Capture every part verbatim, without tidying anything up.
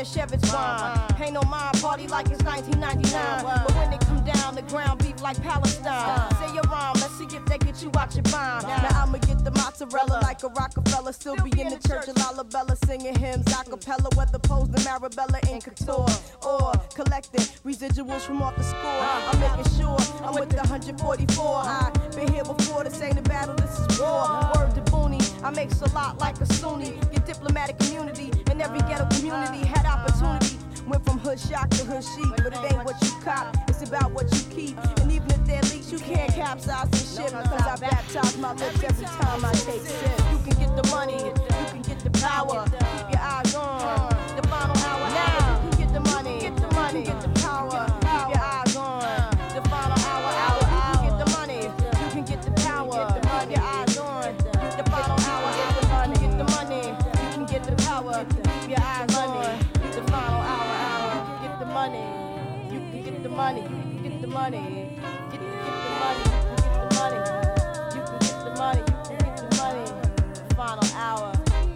Shevitz wine. Pay no mind, party like it's nineteen ninety-nine. But when they come down, the ground beef like Palestine. Say your rhyme, let's see if they get you out your mind. Now I'ma get the mozzarella like a Rockefeller. Still be in the church of Lalabella singing hymns a cappella. Whether posed in Marabella in couture or collecting residuals from off the score. I'm making sure I'm with the one forty-four. I been here before, this ain't a battle, this is war. Word to Booney, I make a lot like a Sunni. Get diplomatic community in every ghetto community. Had opportunity, went from hood shock to hood chic. But it ain't what you cop, it's about what you keep. And even if they're leaks, you can't capsize this shit. Cause I baptize my lips every time I take sip. You can get the money, you can get the power. Keep your eyes on the final hour. Now you can get the money, get the money, get the power. Keep your eyes on the final hour. Hour, you can get the money, you can get the power. Keep your eyes on the final hour. Get the money, get the money, you can get the power. Keep your eyes on the final hour. Hour, you can get the money, you can get the money, you can get the money. Get, get the money, you can get the money, you can get the money, you can get the money. Final hour.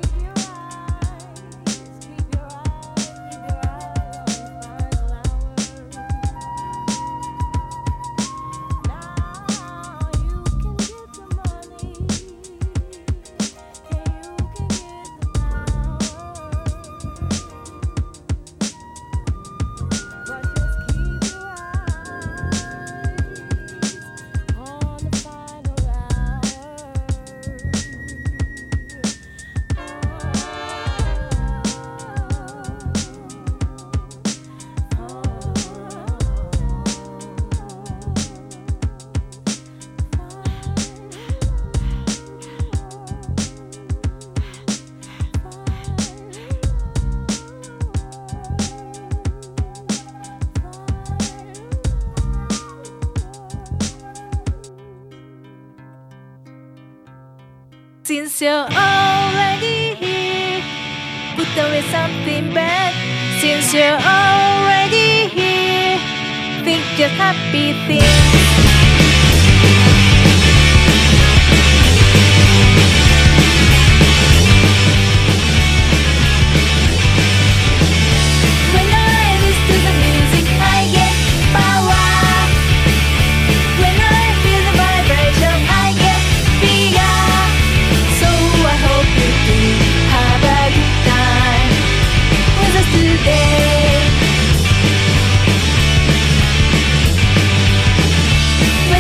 Since you're already here, put away something bad. Since you're already here, think just happy things. When I listen to the music, I get power. When I feel the vibration, I get bigger. So I hope you do have a good time with us today.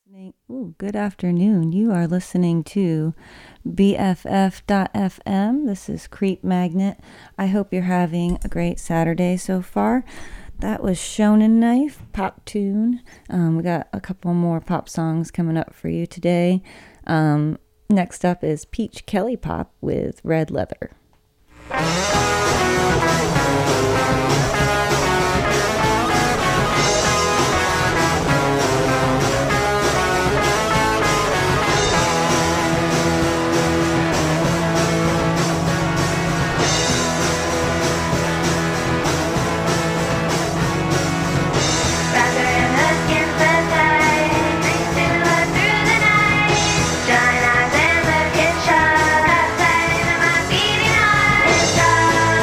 listening. Ooh, good afternoon. You are listening to B F F dot F M. This is Creep Magnet. I hope you're having a great Saturday so far. That was Shonen Knife, pop tune. Um, we got a couple more pop songs coming up for you today. Um, next up is Peach Kelly Pop with Red Leather. Shine eyes and look at shot outside into my beating heart. It's all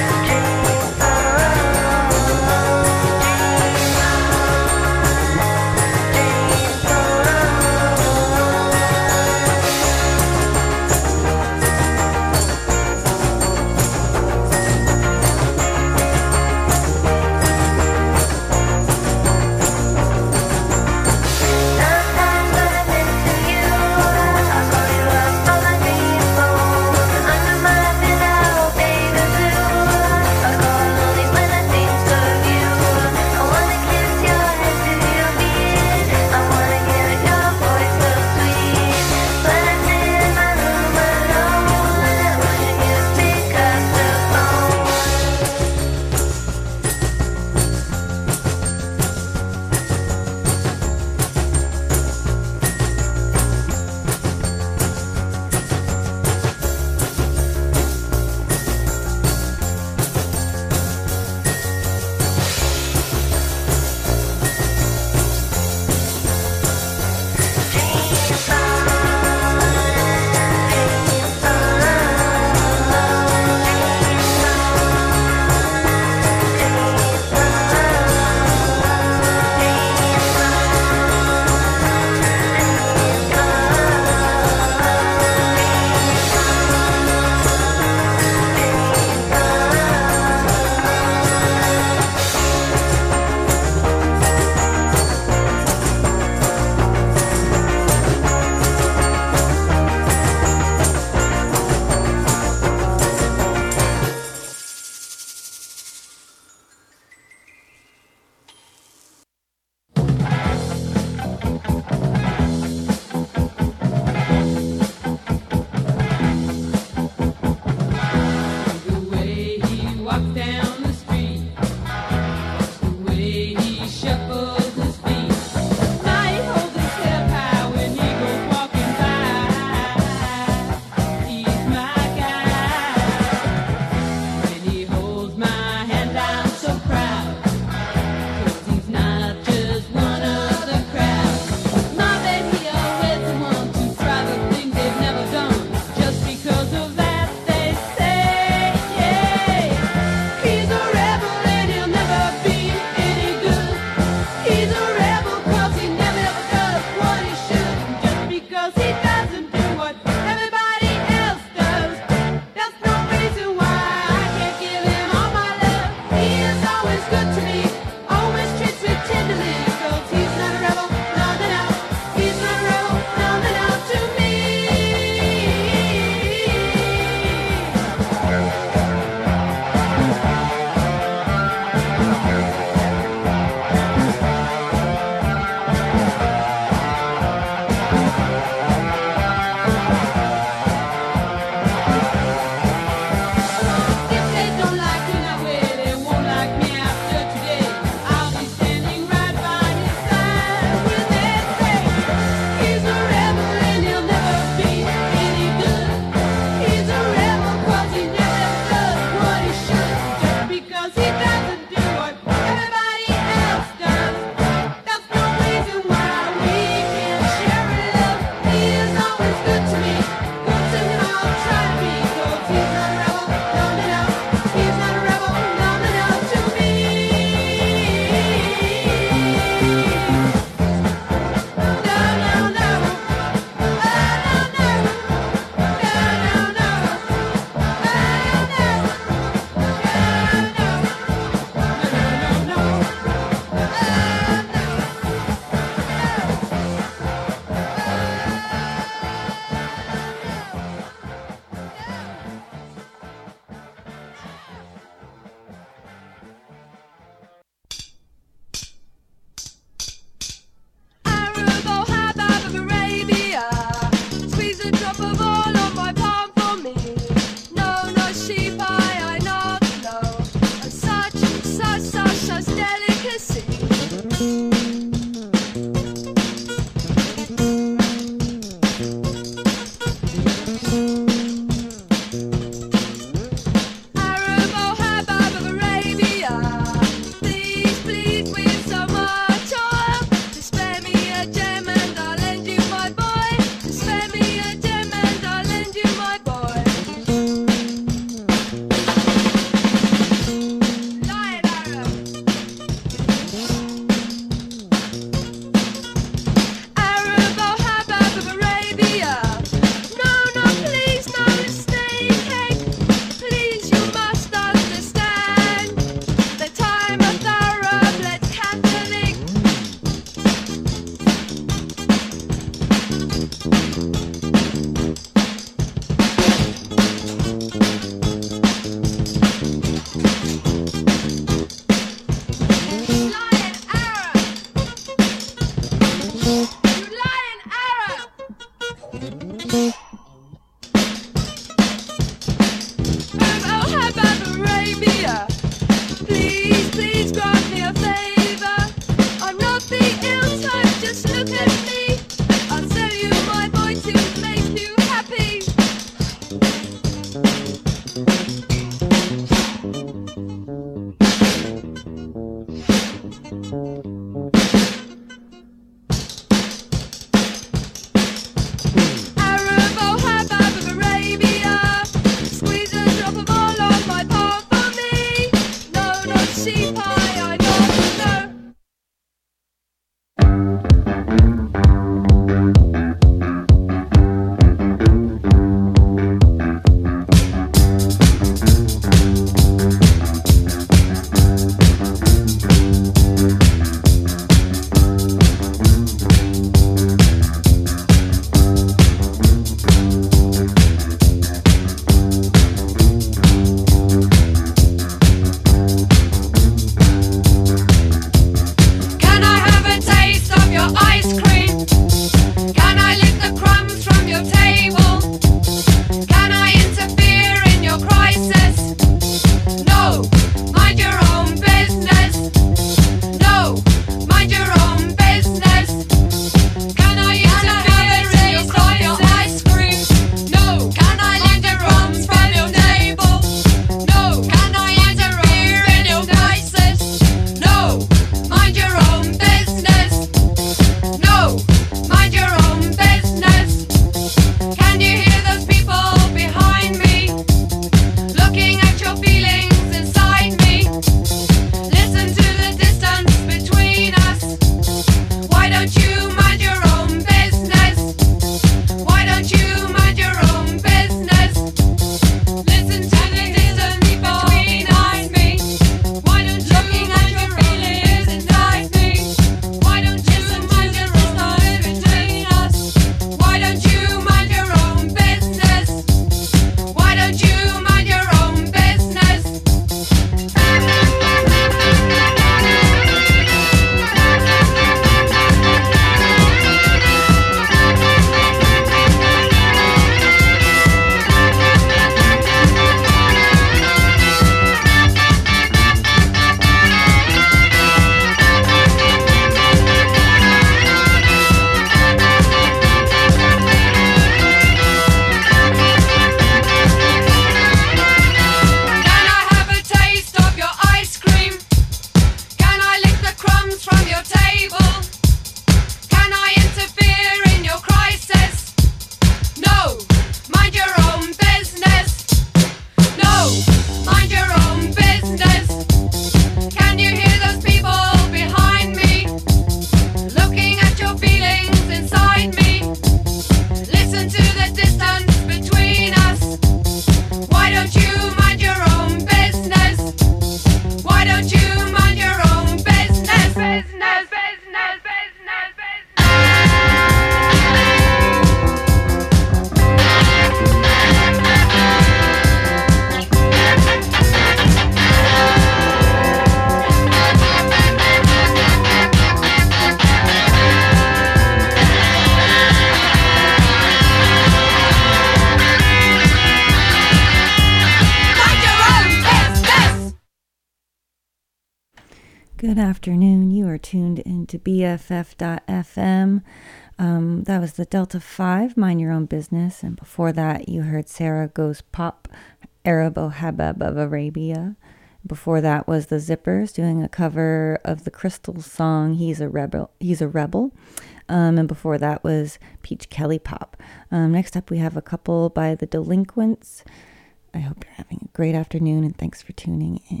Good afternoon. You are tuned into B F F dot F M. Um, that was the Delta five, Mind Your Own Business. And before that, you heard Sarah Goes Pop, Arabo Habab of Arabia. Before that was the Zippers doing a cover of the Crystals song, He's a Rebel. He's a Rebel. Um, and before that was Peach Kelly Pop. Um, next up, we have a couple by the Delinquents. I hope you're having a great afternoon, and thanks for tuning in.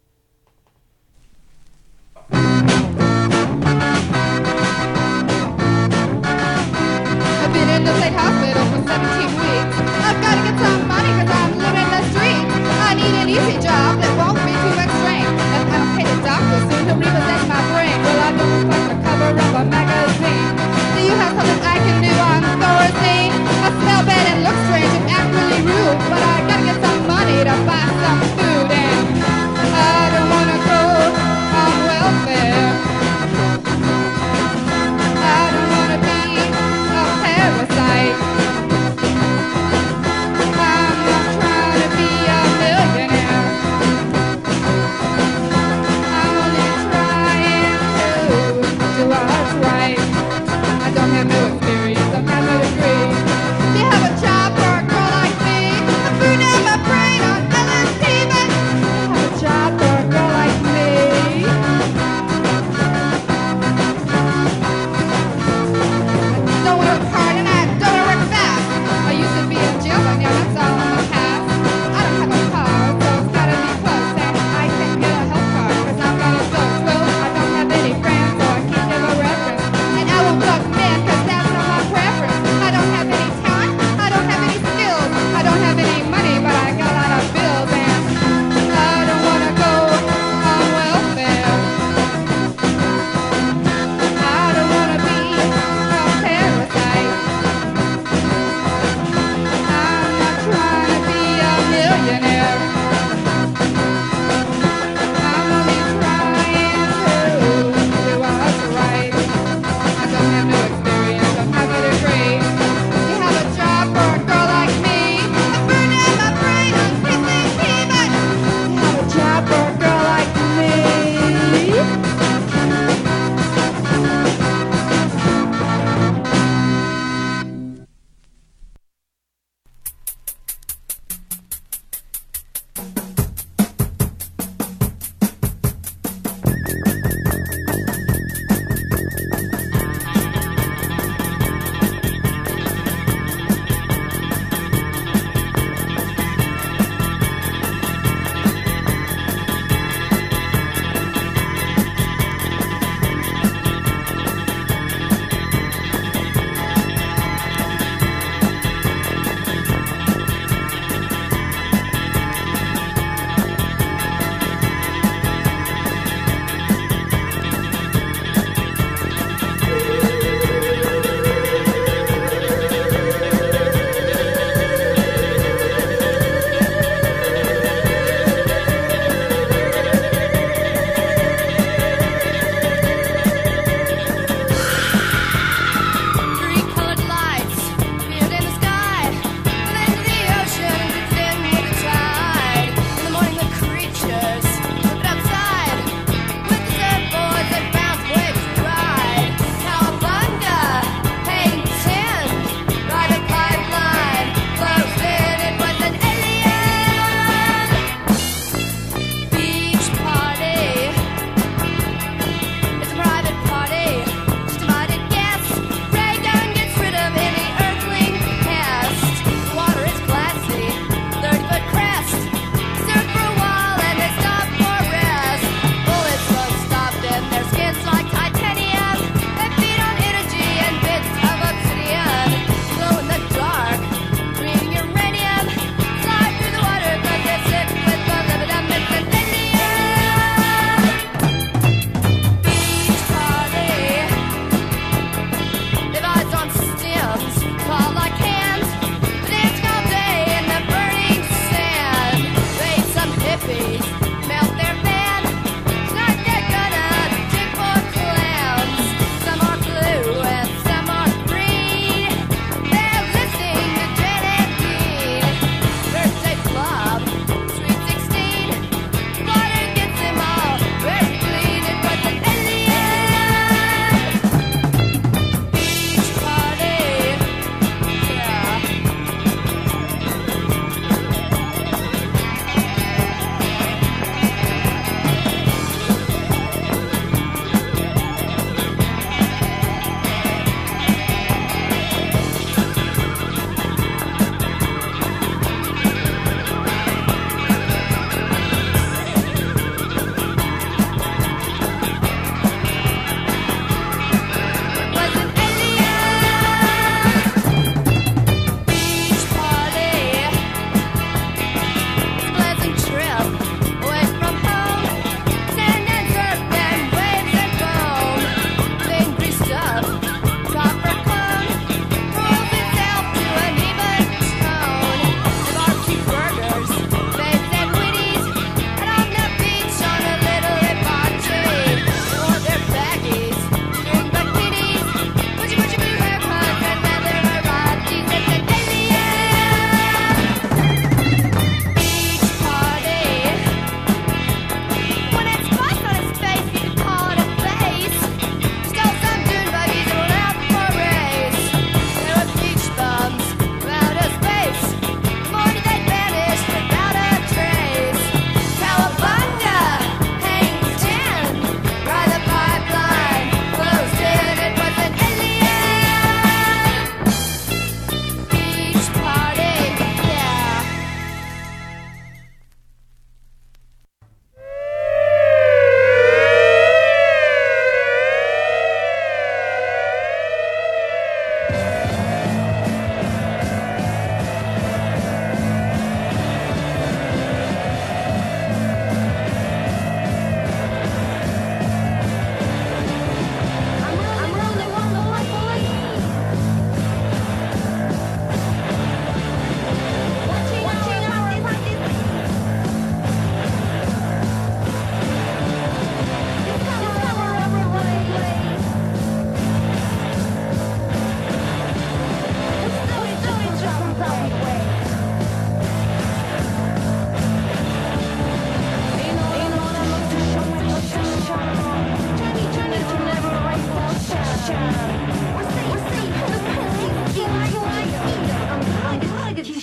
I've been in the state hospital for seventeen weeks. I've got to get some money because I'm living the streets. I need an easy job that won't be too extreme. If I don't pay the doctor soon, he'll repossess my brain. Well, I don't look like the cover of a magazine. Do you have something I can do? I'm so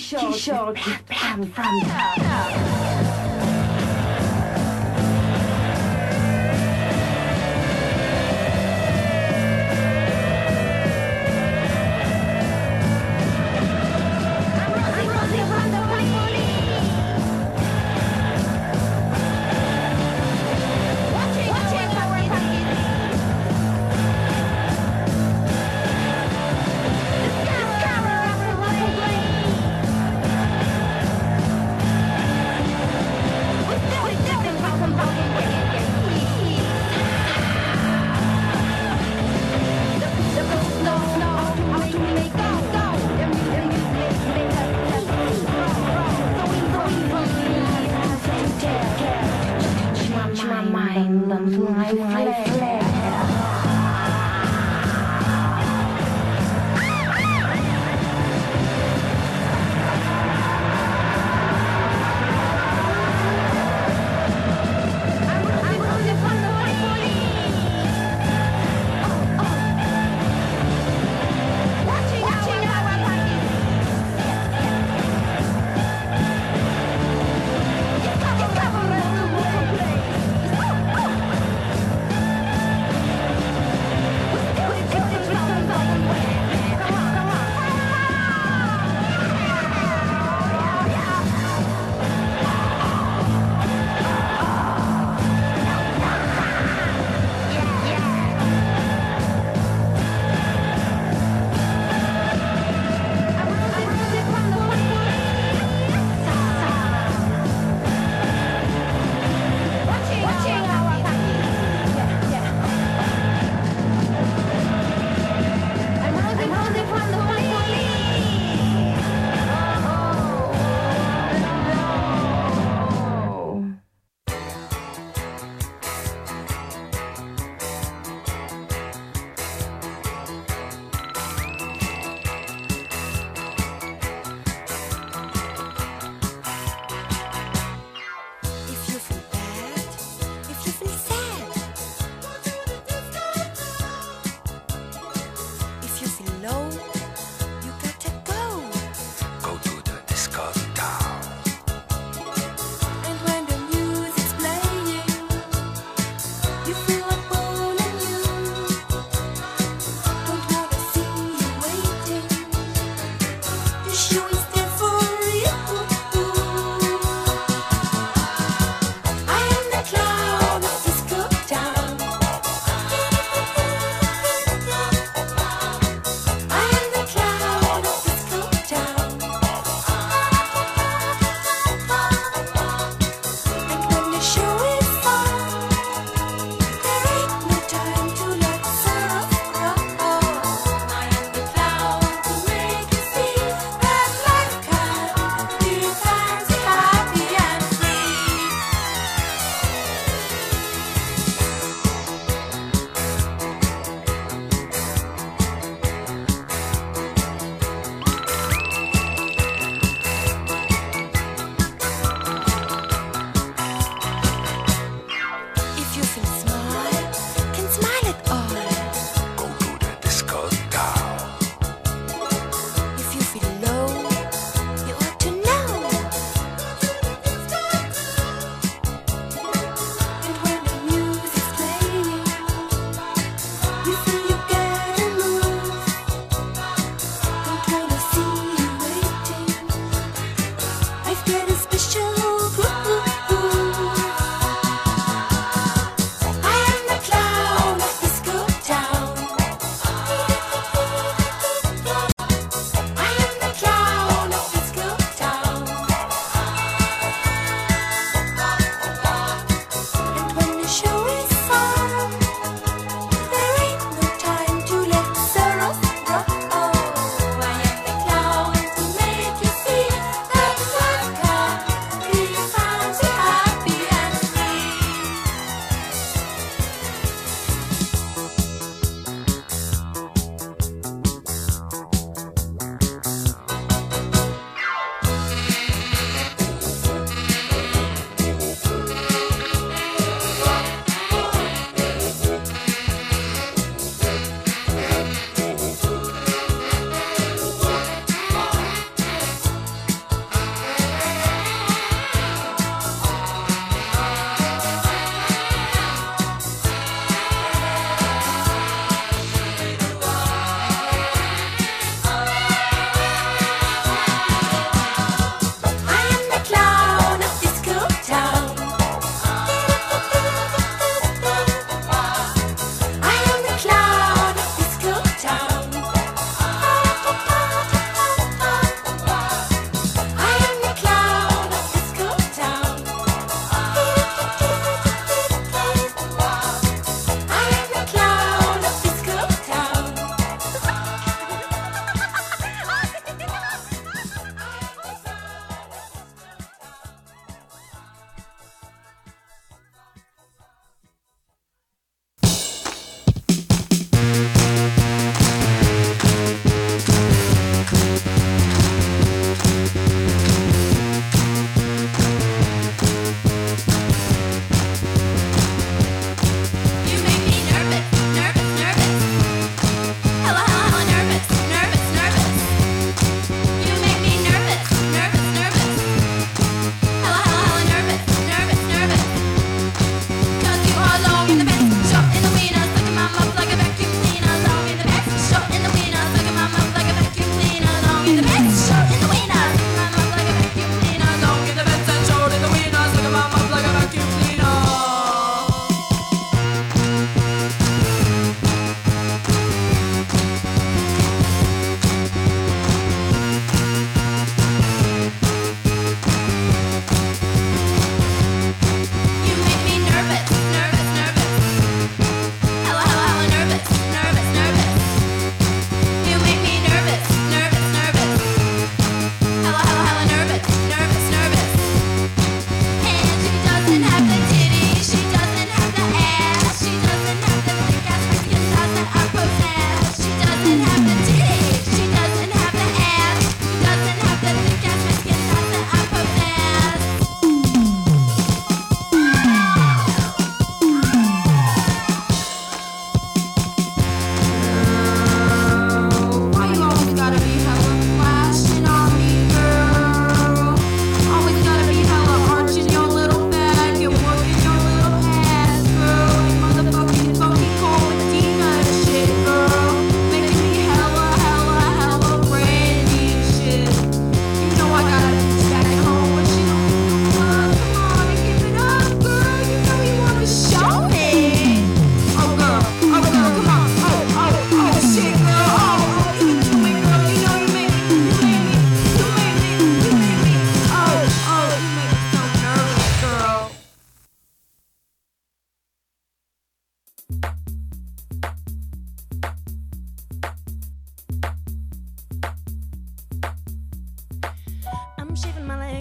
T-shirt, T-shirt, from, from,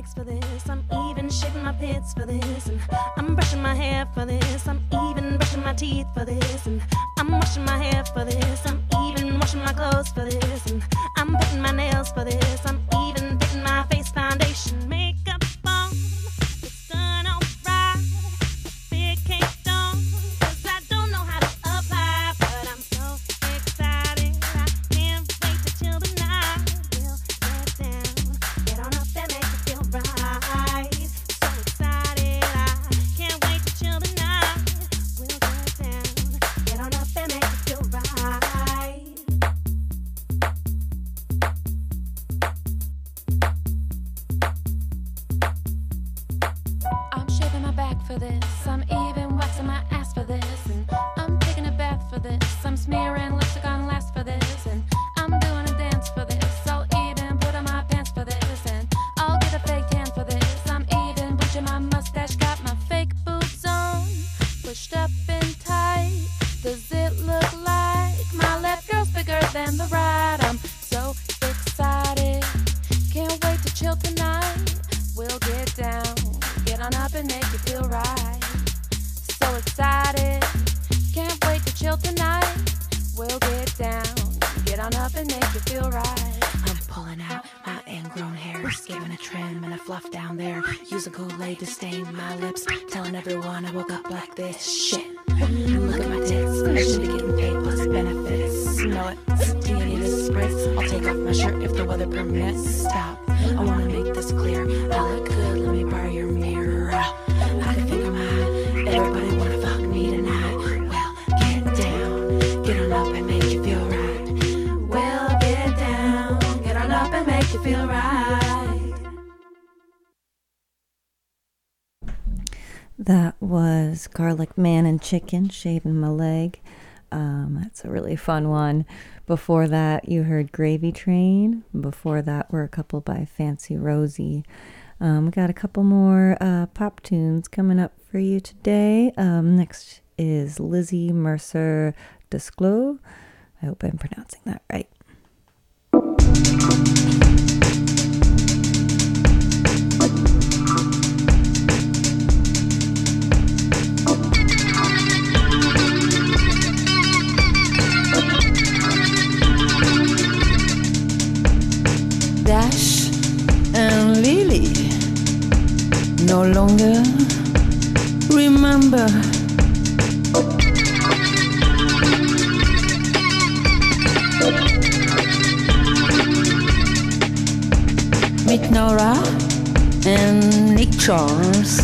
legs for this. I'm even shaving my pits for this. And I'm brushing my hair for this. I'm even brushing my teeth for this. And I'm washing my hair for this. I'm even washing my clothes for this. And I'm painting my nails for this. I'm even painting my face foundation. Makeup on, it's done alright. Big cake done, 'cause I don't know how to apply. But I'm so excited, I can't wait till the night will get down. Get on up and make it feel right. So excited, I can't wait till the night will get down. Get on up and make it feel right. I'm shaving my back for this. I'm even waxing my ass for this. And I'm taking a bath for this. I'm smearing lipstick on last for this. And I'm doing a dance for this. I'll even put on my pants for this. And I'll get a fake tan for this. I'm even bleaching my mustache. Got my fake boobs on, pushed up and tight. Does it look like my left girl's bigger than the right? I'm so excited, can't wait to chill tonight. We'll get down, get on up and make you feel right. So excited, can't wait to chill tonight. We'll get down, get on up and make you feel right. I'm pulling out my ingrown hairs, giving a trim and a fluff down there. Using Kool-Aid to stain my lips, telling everyone I woke up like this. Shit, look at my tits, I should be getting paid plus benefits. Know it, do you need a spritz? I'll take off my shirt if the weather permits. Stop, I wanna make this clear. I look good, let me borrow your mirror. I can think I'm hot, everybody wanna fuck me tonight. Well, get down, get on up and make you feel right. Well, get down, get on up and make you feel right. That was Garlic Man and Chicken, Shaving My Leg. Um, that's a really fun one. Before that, you heard Gravy Train. Before that were a couple by Fancy Rosie. Um, we got a couple more uh, pop tunes coming up for you today. Um, next is Lizzie Mercer Desclos. I hope I'm pronouncing that right. Dash and Lily no longer remember. Meet Nora and Nick Charles.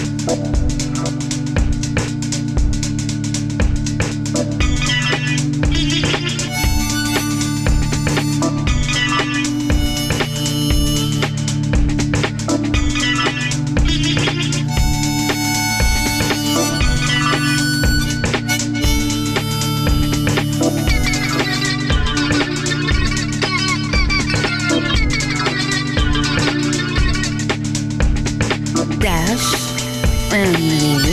And Lily.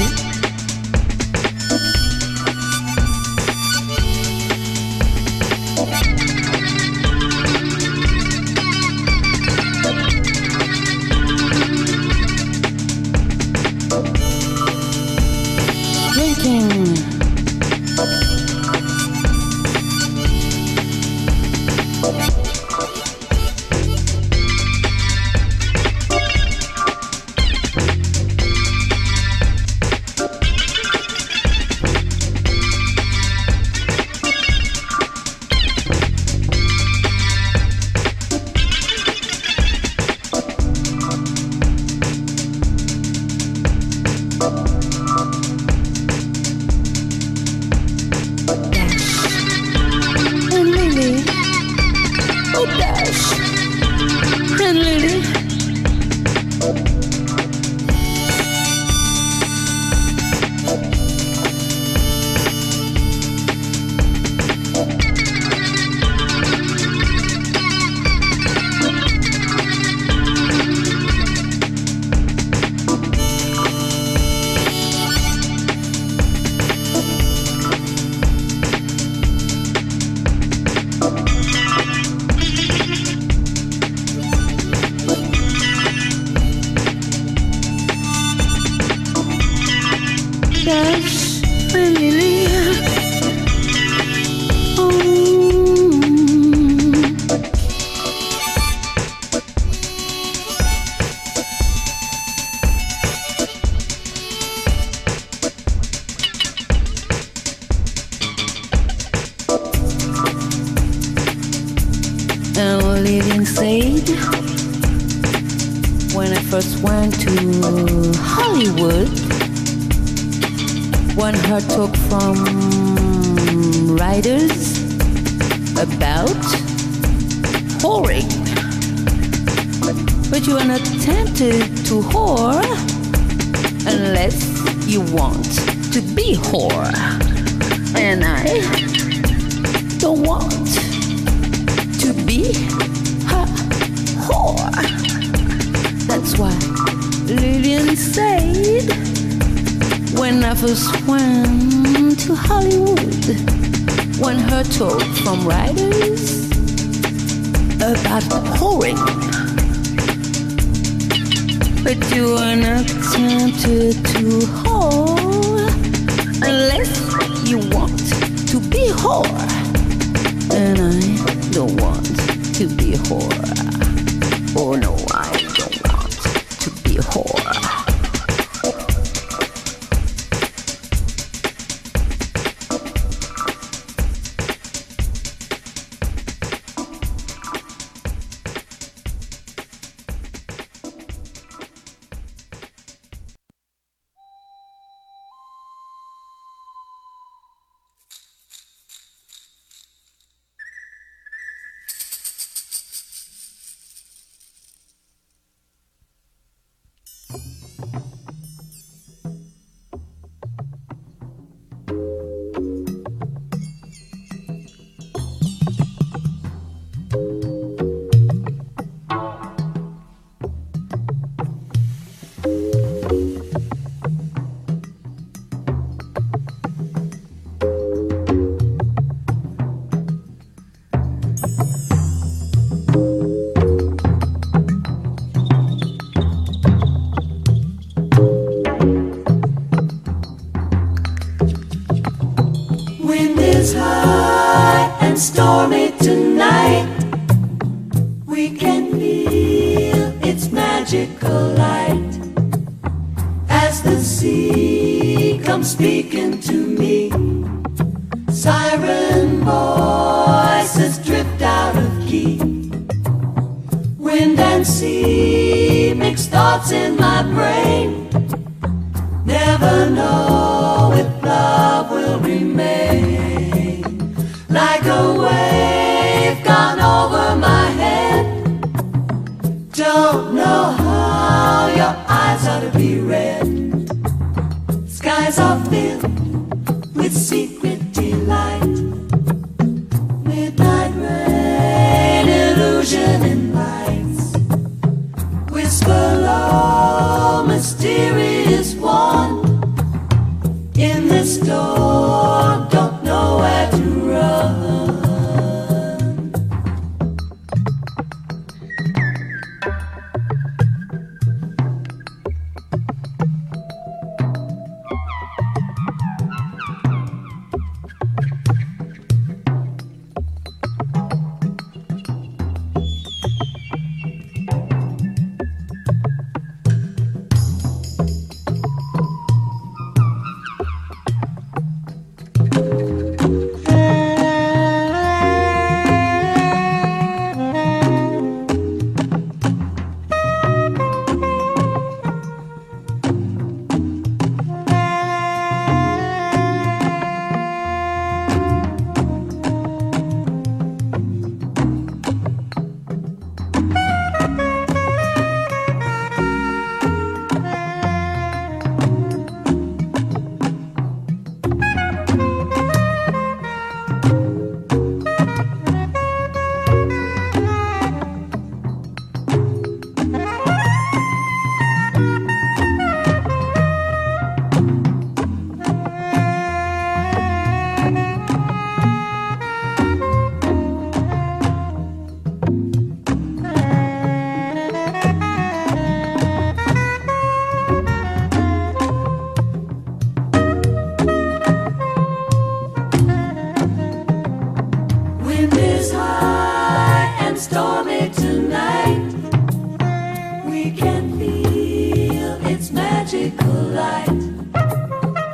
Drinking. said when I first went to Hollywood, when her talk from writers about whoring. But you are not tempted to whore unless you want to be whore. And I don't want to be a whore. That's why Lillian said when I first went to Hollywood, when her talk from writers about whoring. But you are not tempted to whore unless you want to be whore. And I don't want to be whore. Oh no, I don't want to be whore. Stormy tonight, we can feel its magical light as the sea comes speaking to me. Siren voices drift out of key. Wind and sea mix thoughts in my brain. Never know if love will remain. Like a wave gone over my head. Don't know how your eyes ought to be red. Skies are filled with secret delight. Midnight rain, illusion and lights. Whisper low, mysterious one. In this storm, don't know where to run.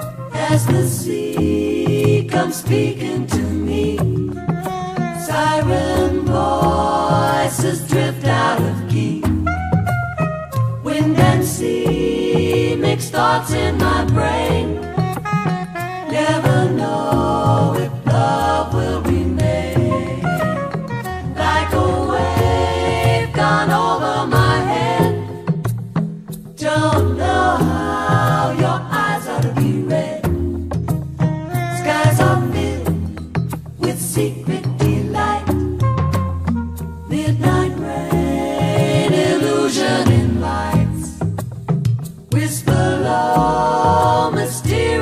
As the sea comes speaking to me, siren Foreign voices drift out of key. Wind and sea mix thoughts in my brain. Never know if love will remain. Like a wave gone over my head. Don't know how your eyes ought to be red. Skies are filled with secret delight. Midnight rain, illusion in lights. Whisper low, mysterious.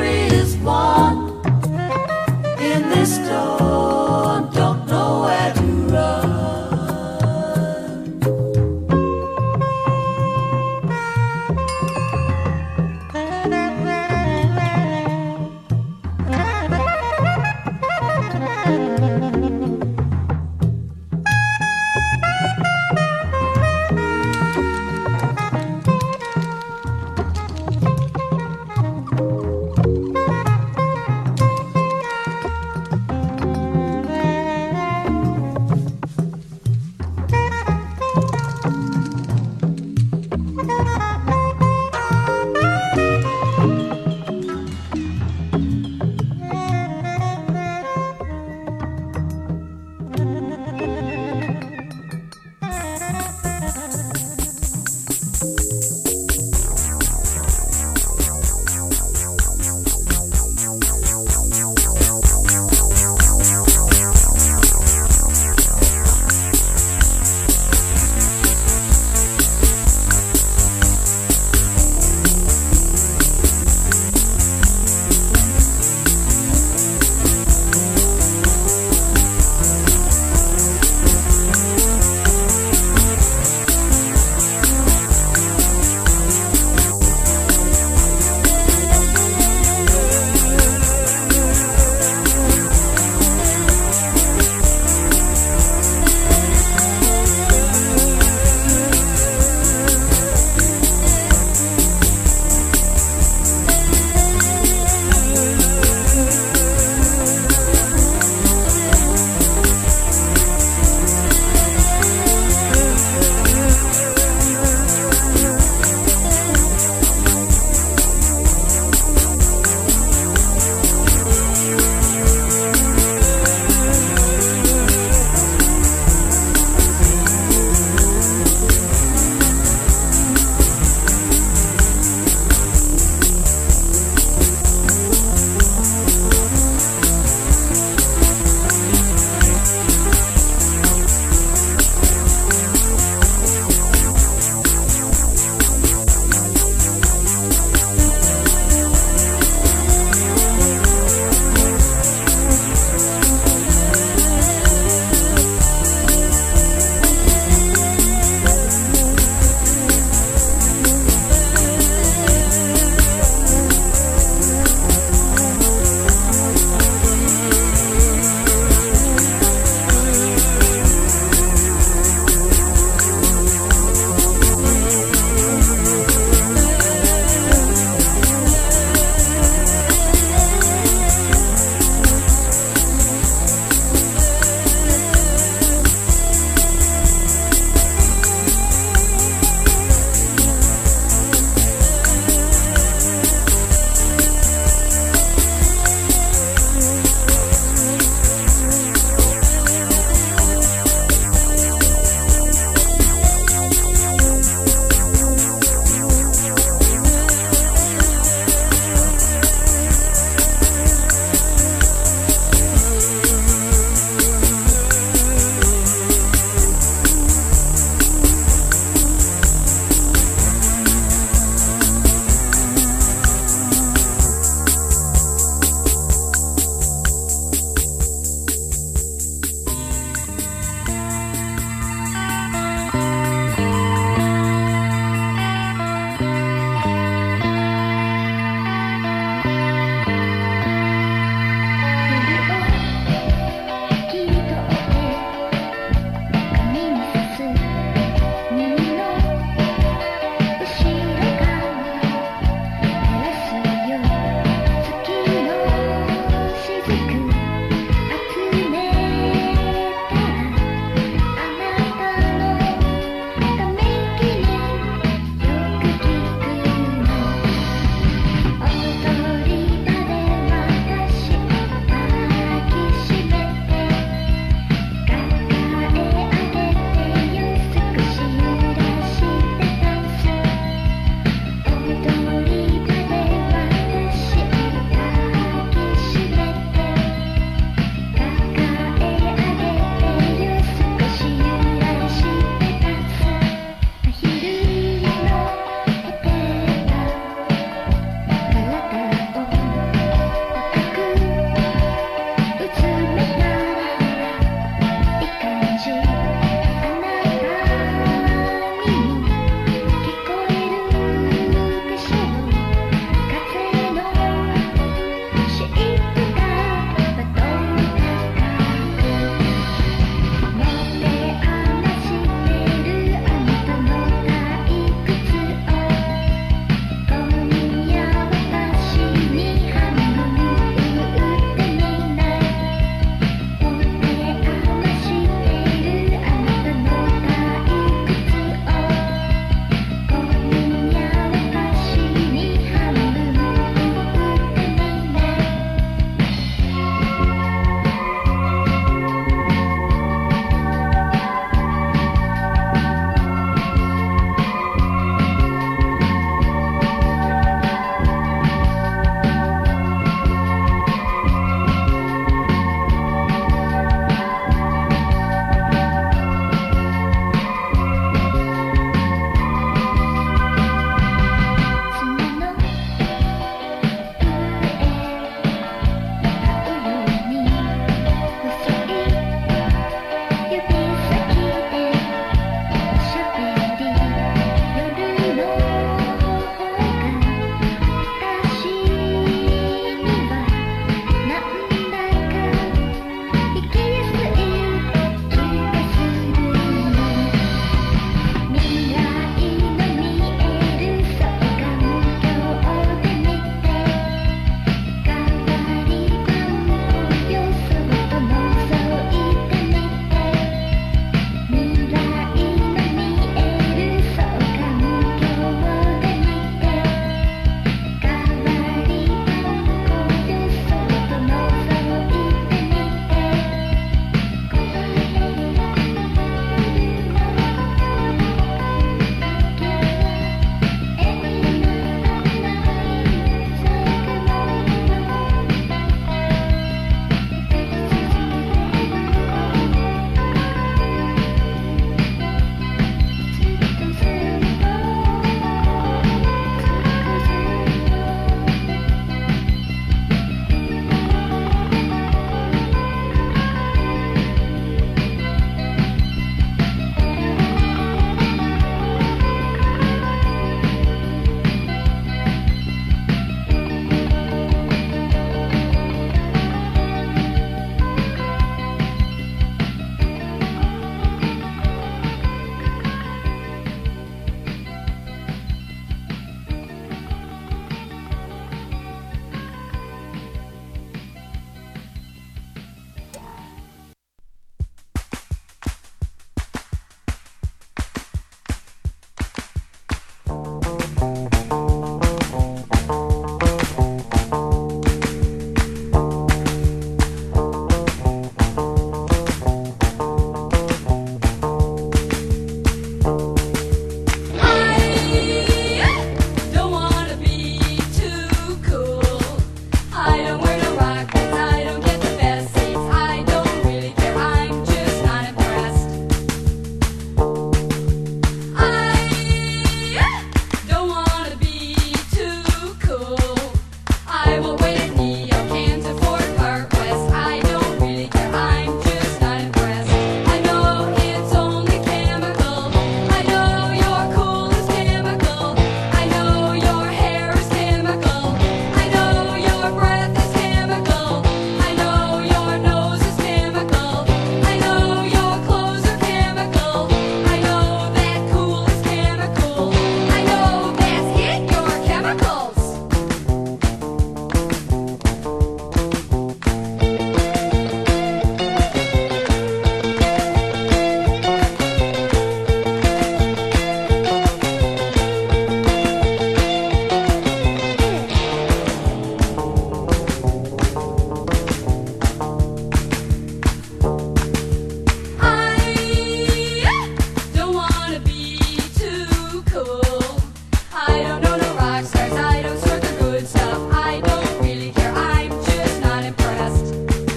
cool. I don't know no rock stars, I don't sort the good stuff. I don't really care, I'm just not impressed.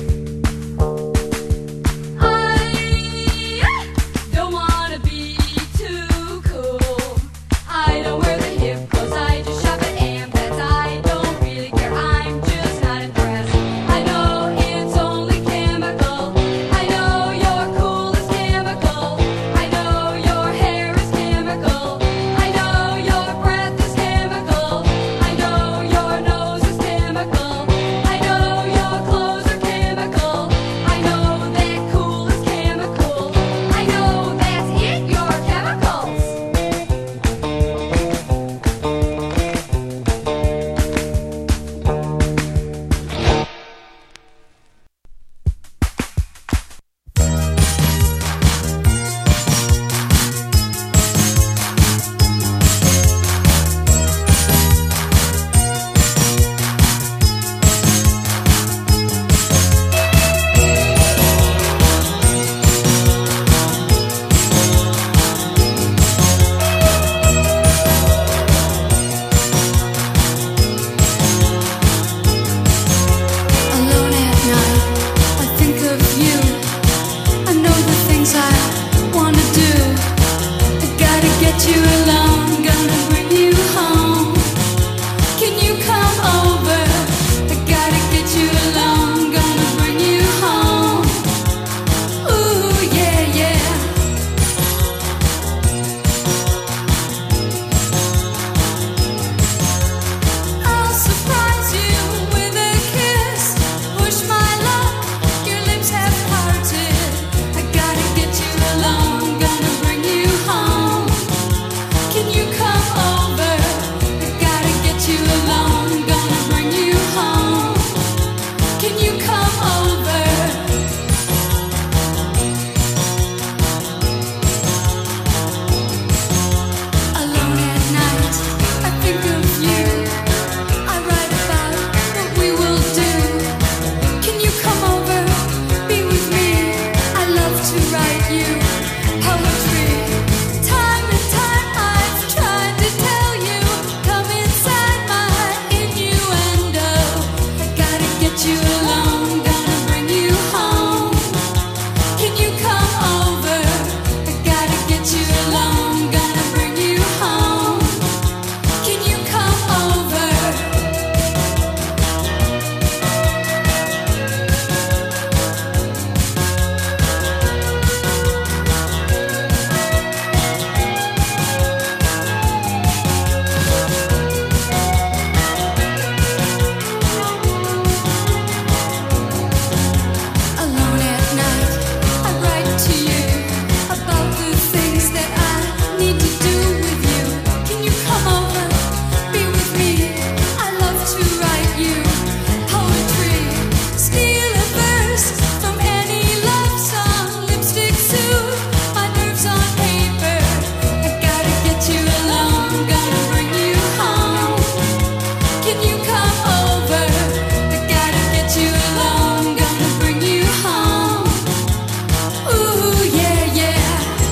I don't wanna be too cool. I don't wear the hip clothes, I just shop at Ampex. I don't really care, I'm just not impressed. I know it's only chemical. I know your cool is chemical. I know your hair is chemical. I know your breath is chemical. I know your nose is chemical. I know your clothes are chemical. I know that cool is chemical. I know that's it, your chemicals. Alone at night, I think of you. I know the things I wanna do. I gotta get you alone, gonna bring you home. Can you come over? I gotta get you alone, gonna bring you home. Ooh, yeah, yeah. I'll surprise you with a kiss. Push my luck, your lips have parted. I gotta get you alone, gonna bring you home. Can you come over? I gotta get you alone, gonna bring you home. Can you come over? Alone at night, I think of you. I write about what we will do. Can you come over, be with me? I love to write you poetry. Time and time I've tried to tell you, come inside my innuendo. I gotta get you alone, gonna bring you home. Can you come over? I gotta get you alone, gonna bring you home. Can you come over? Alone at night, I write to you about the things that I need to do with you. Can you come over, be with me? I love to write you poetry. Steal a verse from any love song. Lipstick suit, my nerves on paper. I gotta get you alone, gonna bring you home. Can you come over? I gotta get you alone, gonna bring you home. Ooh, yeah, yeah.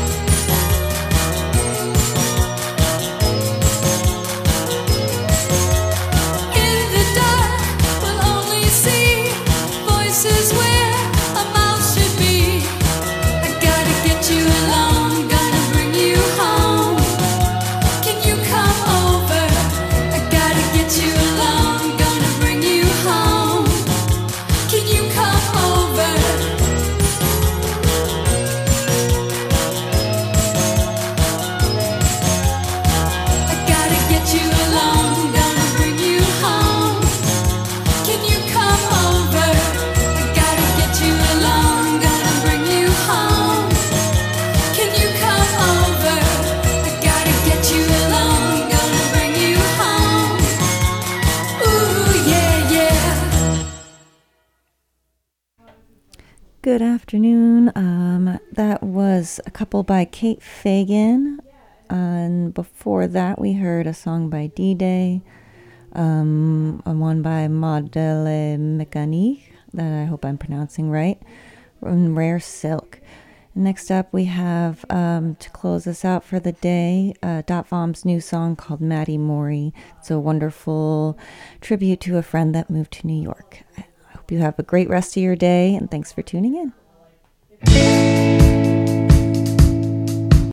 In the dark, we'll only see voices where a mouth should be. I gotta get you alone, gonna bring you home. Can you come over? I gotta get you alone, gonna bring you home. Can you come over? I gotta get you alone, gonna bring you home. Can you come over? I gotta get you alone, gonna bring you home. Can you come over? I gotta get you alone, gonna bring you home. Ooh, yeah, yeah. Good afternoon. Um, that was a couple by Kate Fagan. And before that, we heard a song by D-Day, um, and one by Modele Mécanique, that I hope I'm pronouncing right, from Rare Silk. Next up, we have, um, to close us out for the day, uh, Dot Vom's new song called Maddie Mori. It's a wonderful tribute to a friend that moved to New York. I hope you have a great rest of your day, and thanks for tuning in.